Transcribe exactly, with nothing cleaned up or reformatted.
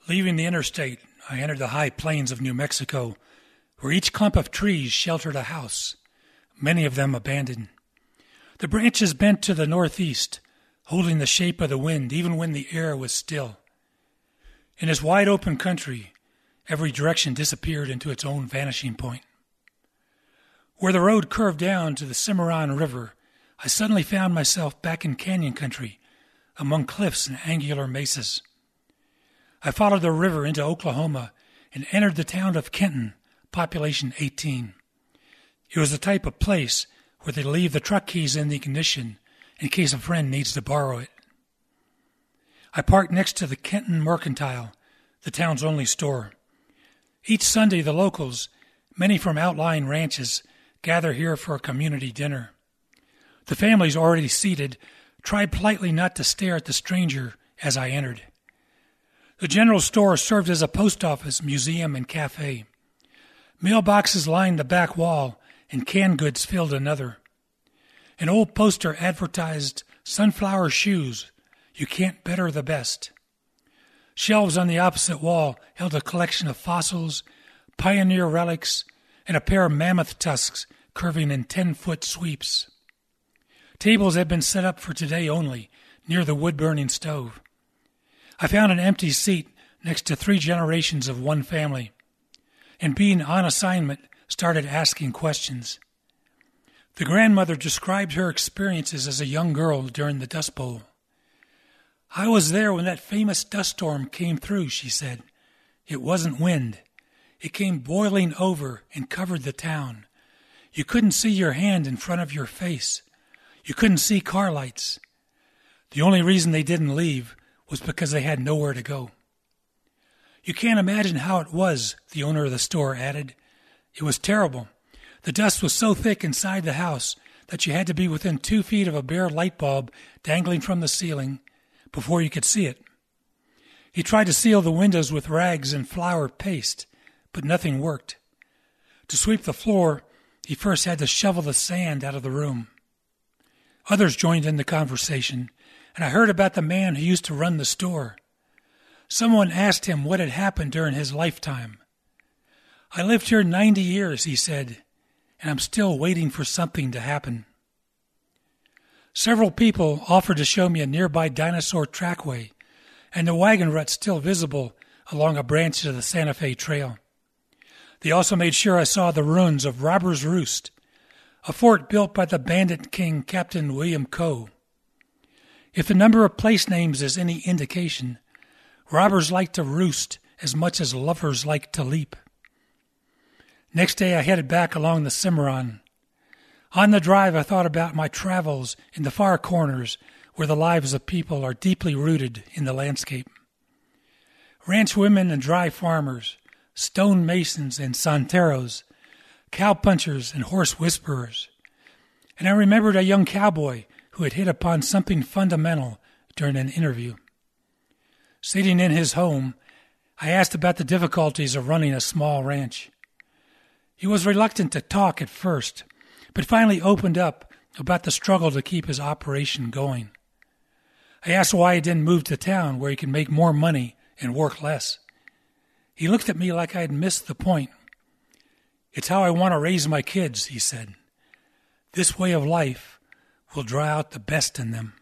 Leaving the interstate, I entered the high plains of New Mexico, where each clump of trees sheltered a house, many of them abandoned. The branches bent to the northeast, holding the shape of the wind even when the air was still. In this wide-open country, every direction disappeared into its own vanishing point. Where the road curved down to the Cimarron River, I suddenly found myself back in canyon country, among cliffs and angular mesas. I followed the river into Oklahoma and entered the town of Kenton, population eighteen. It was the type of place where they leave the truck keys in the ignition in case a friend needs to borrow it. I parked next to the Kenton Mercantile, the town's only store. Each Sunday, the locals, many from outlying ranches, gather here for a community dinner. The families already seated tried politely not to stare at the stranger as I entered. The general store served as a post office, museum, and cafe. Mailboxes lined the back wall, and canned goods filled another. An old poster advertised sunflower shoes. You can't better the best. Shelves on the opposite wall held a collection of fossils, pioneer relics, and a pair of mammoth tusks curving in ten-foot sweeps. Tables had been set up for today only, near the wood-burning stove. I found an empty seat next to three generations of one family, and being on assignment, started asking questions. The grandmother described her experiences as a young girl during the Dust Bowl. I was there when that famous dust storm came through, she said. It wasn't wind. It came boiling over and covered the town. You couldn't see your hand in front of your face. You couldn't see car lights. The only reason they didn't leave was because they had nowhere to go. You can't imagine how it was, the owner of the store added. It was terrible. The dust was so thick inside the house that you had to be within two feet of a bare light bulb dangling from the ceiling before you could see it. He tried to seal the windows with rags and flour paste, but nothing worked. To sweep the floor, he first had to shovel the sand out of the room. Others joined in the conversation, and I heard about the man who used to run the store. Someone asked him what had happened during his lifetime. I lived here ninety years, he said, and I'm still waiting for something to happen. Several people offered to show me a nearby dinosaur trackway and the wagon rut still visible along a branch of the Santa Fe Trail. They also made sure I saw the ruins of Robber's Roost, a fort built by the bandit king Captain William Coe. If the number of place names is any indication, robbers like to roost as much as lovers like to leap. Next day I headed back along the Cimarron. On the drive I thought about my travels in the far corners where the lives of people are deeply rooted in the landscape. Ranch women and dry farmers, stone masons and santeros, cowpunchers and horse whisperers. And I remembered a young cowboy who had hit upon something fundamental during an interview. Sitting in his home, I asked about the difficulties of running a small ranch. He was reluctant to talk at first, but finally opened up about the struggle to keep his operation going. I asked why he didn't move to town where he could make more money and work less. He looked at me like I had missed the point. It's how I want to raise my kids, he said. This way of life will draw out the best in them.